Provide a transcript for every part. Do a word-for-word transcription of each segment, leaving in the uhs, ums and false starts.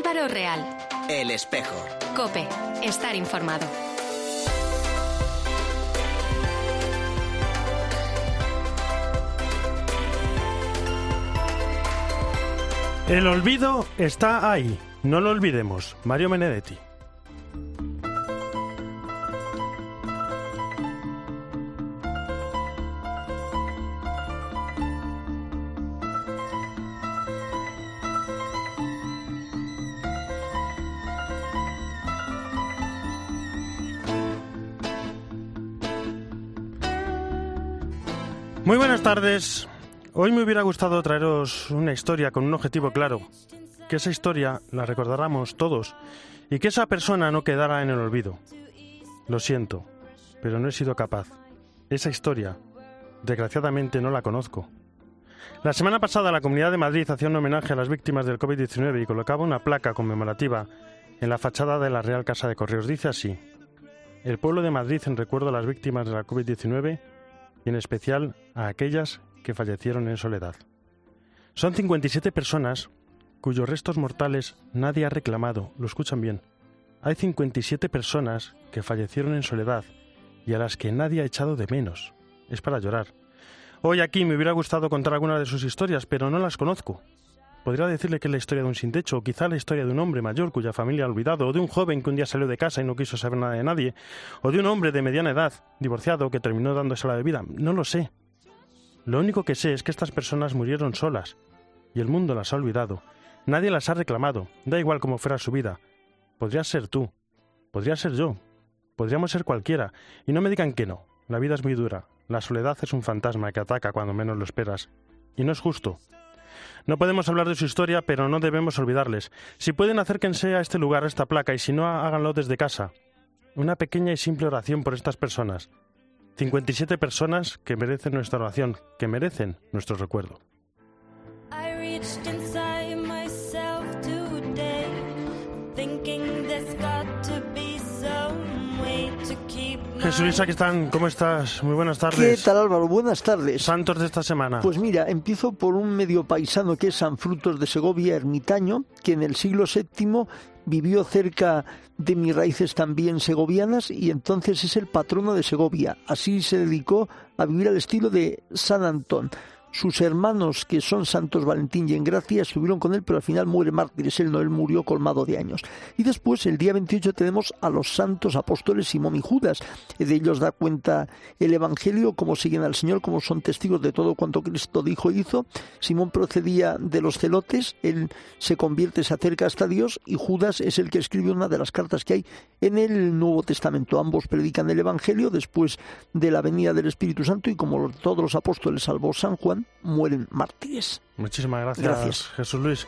Álvaro Real. El Espejo. COPE. Estar informado. El olvido está ahí. No lo olvidemos. Mario Benedetti. Muy buenas tardes. Hoy me hubiera gustado traeros una historia con un objetivo claro, que esa historia la recordáramos todos y que esa persona no quedara en el olvido. Lo siento, pero no he sido capaz. Esa historia, desgraciadamente, no la conozco. La semana pasada la Comunidad de Madrid hacía un homenaje a las víctimas del covid diecinueve y colocaba una placa conmemorativa en la fachada de la Real Casa de Correos. Dice así: el pueblo de Madrid en recuerdo a las víctimas de la covid diecinueve y en especial a aquellas que fallecieron en soledad. Son cincuenta y siete personas cuyos restos mortales nadie ha reclamado. Lo escuchan bien. Hay cincuenta y siete personas que fallecieron en soledad y a las que nadie ha echado de menos. Es para llorar. Hoy aquí me hubiera gustado contar algunas de sus historias, pero no las conozco. Podría decirle que es la historia de un sin techo, o quizá la historia de un hombre mayor cuya familia ha olvidado, o de un joven que un día salió de casa y no quiso saber nada de nadie, o de un hombre de mediana edad, divorciado, que terminó dándose la bebida. No lo sé. Lo único que sé es que estas personas murieron solas, y el mundo las ha olvidado. Nadie las ha reclamado, da igual cómo fuera su vida. Podría ser tú, podría ser yo, podríamos ser cualquiera, y no me digan que no. La vida es muy dura, la soledad es un fantasma que ataca cuando menos lo esperas, y no es justo. No podemos hablar de su historia, pero no debemos olvidarles. Si pueden, acérquense a este lugar, a esta placa, y si no, háganlo desde casa. Una pequeña y simple oración por estas personas. cincuenta y siete personas que merecen nuestra oración, que merecen nuestro recuerdo. Jesús Luis, aquí están. ¿Cómo estás? Muy buenas tardes. ¿Qué tal, Álvaro? Buenas tardes. Santos de esta semana. Pues mira, empiezo por un medio paisano que es San Frutos de Segovia, ermitaño, que en el siglo séptimo vivió cerca de mis raíces también segovianas y entonces es el patrono de Segovia. Así se dedicó a vivir al estilo de San Antón. Sus hermanos, que son Santos Valentín y Engracia, estuvieron con él, pero al final muere mártires. Él no, él murió colmado de años. Y después, el día veintiocho, tenemos a los santos apóstoles Simón y Judas. De ellos da cuenta el Evangelio, cómo siguen al Señor, cómo son testigos de todo cuanto Cristo dijo y hizo. Simón procedía de los celotes, él se convierte, se acerca hasta Dios, y Judas es el que escribe una de las cartas que hay en el Nuevo Testamento. Ambos predican el Evangelio después de la venida del Espíritu Santo, y como todos los apóstoles, salvo San Juan, mueren mártires. Muchísimas gracias, gracias, Jesús Luis.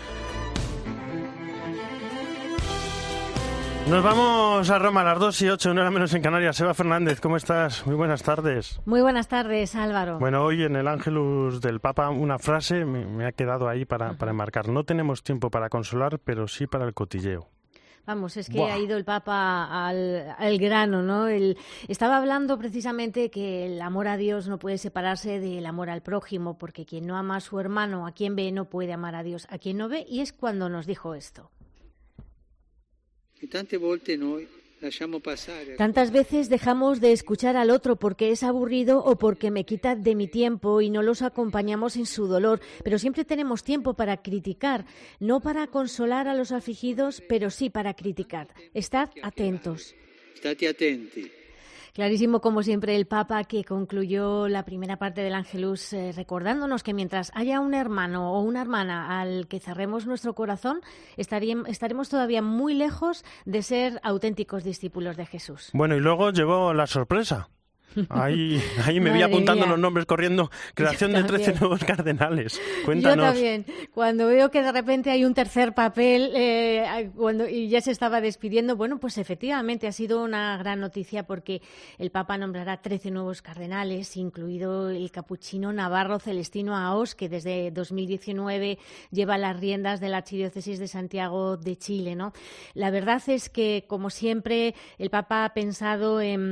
Nos vamos a Roma a las dos y ocho, una hora menos en Canarias. Eva Fernández, ¿cómo estás? Muy buenas tardes. Muy buenas tardes, Álvaro. Bueno, hoy en el Ángelus del Papa una frase me, me ha quedado ahí para, para enmarcar. No tenemos tiempo para consolar, pero sí para el cotilleo. Vamos, es que Buah. ha ido el Papa al, al grano, ¿no? El, estaba hablando precisamente que el amor a Dios no puede separarse del amor al prójimo, porque quien no ama a su hermano, a quien ve, no puede amar a Dios, a quien no ve, y es cuando nos dijo esto. Y tantas veces noi Tantas veces dejamos de escuchar al otro porque es aburrido o porque me quita de mi tiempo y no los acompañamos en su dolor, pero siempre tenemos tiempo para criticar, no para consolar a los afligidos, pero sí para criticar. Estad atentos. State attenti. Clarísimo, como siempre, el Papa, que concluyó la primera parte del Ángelus eh, recordándonos que mientras haya un hermano o una hermana al que cerremos nuestro corazón, estaríamos, estaremos todavía muy lejos de ser auténticos discípulos de Jesús. Bueno, y luego llegó la sorpresa. Ahí, ahí me vi Madre apuntando mía. los nombres corriendo. Creación de trece nuevos cardenales. Cuéntanos. Yo también. Cuando veo que de repente hay un tercer papel eh, cuando y ya se estaba despidiendo, bueno, pues efectivamente ha sido una gran noticia porque el Papa nombrará trece nuevos cardenales, incluido el capuchino navarro Celestino Aos, que desde dos mil diecinueve lleva las riendas de la Archidiócesis de Santiago de Chile, ¿no? La verdad es que, como siempre, el Papa ha pensado en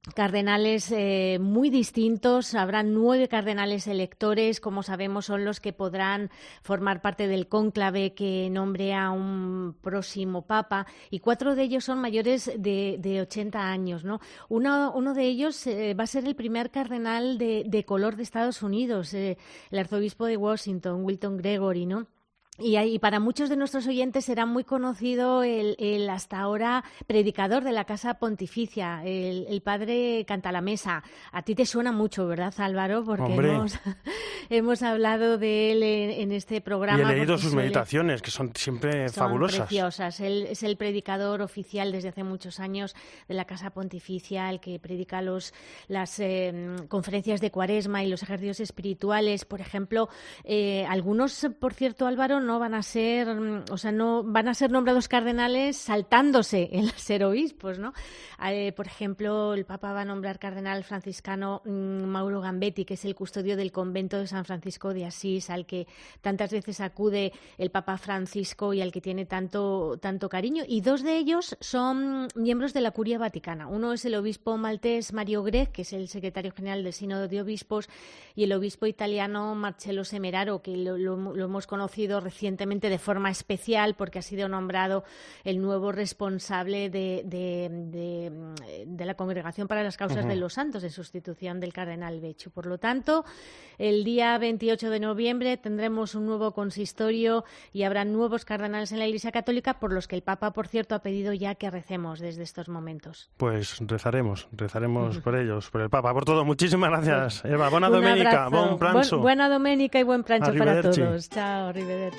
cardenales eh, muy distintos. Habrá nueve cardenales electores, como sabemos, son los que podrán formar parte del cónclave que nombre a un próximo papa, y cuatro de ellos son mayores de, de ochenta años, ¿no? Uno, uno de ellos eh, va a ser el primer cardenal de, de color de Estados Unidos, eh, el arzobispo de Washington, Wilton Gregory, ¿no? Y, y para muchos de nuestros oyentes será muy conocido el, el hasta ahora predicador de la Casa Pontificia, el, el padre Cantalamessa. A ti te suena mucho, ¿verdad, Álvaro? Porque hemos, hemos hablado de él en, en este programa. Y he leído sus suele, meditaciones, que son siempre son fabulosas. Preciosas. Él es el predicador oficial desde hace muchos años de la Casa Pontificia, el que predica los, las eh, conferencias de Cuaresma y los ejercicios espirituales. Por ejemplo, eh, algunos, por cierto, Álvaro, no van a ser, o sea, no van a ser nombrados cardenales saltándose el ser obispos, ¿no? Eh, por ejemplo, el Papa va a nombrar cardenal franciscano mmm, Mauro Gambetti, que es el custodio del convento de San Francisco de Asís, al que tantas veces acude el Papa Francisco y al que tiene tanto, tanto cariño. Y dos de ellos son miembros de la Curia Vaticana. Uno es el obispo maltés Mario Grech, que es el secretario general del Sínodo de Obispos, y el obispo italiano Marcello Semeraro, que lo, lo, lo hemos conocido recientemente recientemente de forma especial porque ha sido nombrado el nuevo responsable de, de, de, de la Congregación para las Causas uh-huh. de los Santos, en sustitución del cardenal Becciu. Por lo tanto, el día veintiocho de noviembre tendremos un nuevo consistorio y habrá nuevos cardenales en la Iglesia Católica, por los que el Papa, por cierto, ha pedido ya que recemos desde estos momentos. Pues rezaremos, rezaremos uh-huh. por ellos, por el Papa, por todo. Muchísimas gracias, Eva. Buena domenica, buen pranzo. Bu- buena domenica y buen pranzo para Arrivederci. todos. Chao, arrivederci.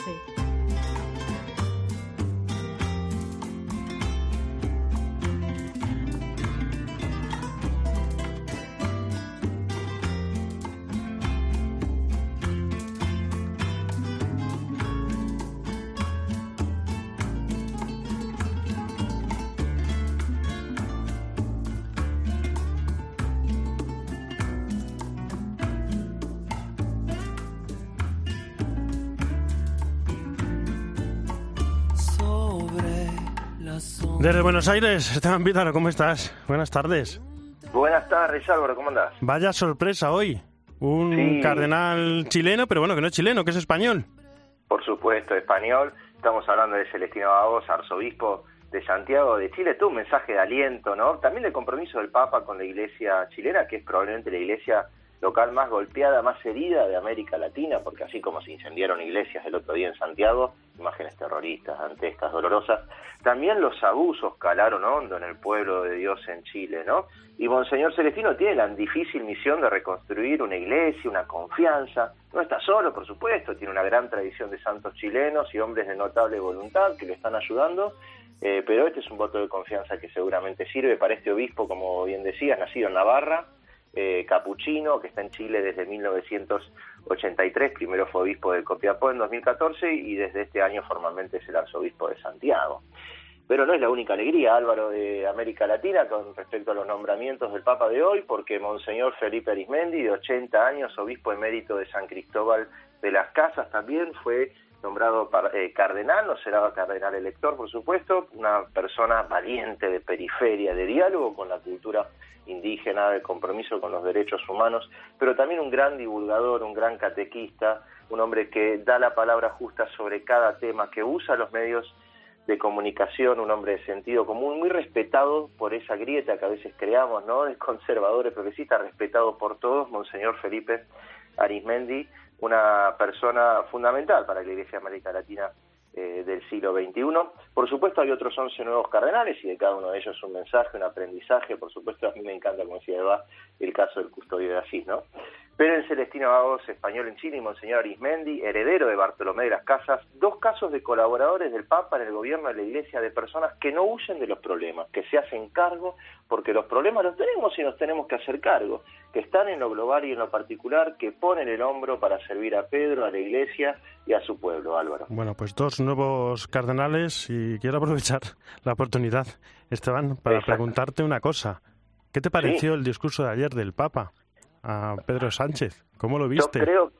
Desde Buenos Aires, Esteban Pizarro, ¿cómo estás? Buenas tardes. Buenas tardes, Álvaro, ¿cómo andás? Vaya sorpresa hoy. Un sí. cardenal chileno, pero bueno, que no es chileno, que es español. Por supuesto, español. Estamos hablando de Celestino Baos, arzobispo de Santiago de Chile. Todo un mensaje de aliento, ¿no? También de compromiso del Papa con la iglesia chilena, que es probablemente la iglesia local más golpeada, más herida de América Latina, porque así como se incendiaron iglesias el otro día en Santiago, imágenes terroristas, dantescas, dolorosas, también los abusos calaron hondo en el pueblo de Dios en Chile, ¿no? Y Monseñor Celestino tiene la difícil misión de reconstruir una iglesia, una confianza. No está solo, por supuesto, tiene una gran tradición de santos chilenos y hombres de notable voluntad que le están ayudando, eh, pero este es un voto de confianza que seguramente sirve para este obispo, como bien decías, nacido en Navarra, Eh, capuchino, que está en Chile desde mil novecientos ochenta y tres, primero fue obispo de Copiapó en dos mil catorce y desde este año formalmente es el arzobispo de Santiago. Pero no es la única alegría, Álvaro, de América Latina con respecto a los nombramientos del Papa de hoy, porque Monseñor Felipe Arismendi, de ochenta años, obispo emérito de San Cristóbal de las Casas, también fue nombrado eh, cardenal, no será cardenal elector, por supuesto, una persona valiente de periferia, de diálogo con la cultura indígena, de compromiso con los derechos humanos, pero también un gran divulgador, un gran catequista, un hombre que da la palabra justa sobre cada tema, que usa los medios de comunicación, un hombre de sentido común, muy respetado por esa grieta que a veces creamos, ¿no?, de conservadores, progresistas, respetado por todos, Monseñor Felipe Arismendi, una persona fundamental para la Iglesia de América Latina eh, del siglo veintiuno. Por supuesto hay otros once nuevos cardenales y de cada uno de ellos un mensaje, un aprendizaje. Por supuesto a mí me encanta, como decía Eva, el caso del custodio de Asís, ¿no? Pero en Celestino Baos, español en Chile, y Monseñor Arismendi, heredero de Bartolomé de las Casas, dos casos de colaboradores del Papa en el gobierno de la Iglesia, de personas que no huyen de los problemas, que se hacen cargo, porque los problemas los tenemos y nos tenemos que hacer cargo, que están en lo global y en lo particular, que ponen el hombro para servir a Pedro, a la Iglesia y a su pueblo, Álvaro. Bueno, pues dos nuevos cardenales y quiero aprovechar la oportunidad, Esteban, para Exacto. preguntarte una cosa. ¿Qué te pareció ¿Sí? el discurso de ayer del Papa a Pedro Sánchez? ¿Cómo lo viste? Yo creo,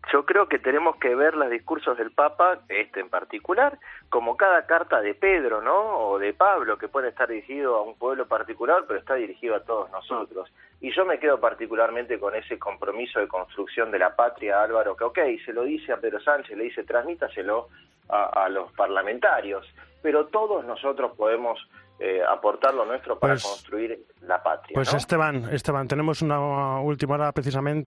Yo creo que tenemos que ver los discursos del Papa, este en particular, como cada carta de Pedro, ¿no? O de Pablo, que puede estar dirigido a un pueblo particular, pero está dirigido a todos nosotros. Y yo me quedo particularmente con ese compromiso de construcción de la patria, Álvaro, que ok, se lo dice a Pedro Sánchez, le dice transmítaselo a, a los parlamentarios, pero todos nosotros podemos eh, aportar lo nuestro para pues, construir la patria, Pues ¿no? Esteban, Esteban, tenemos una última hora precisamente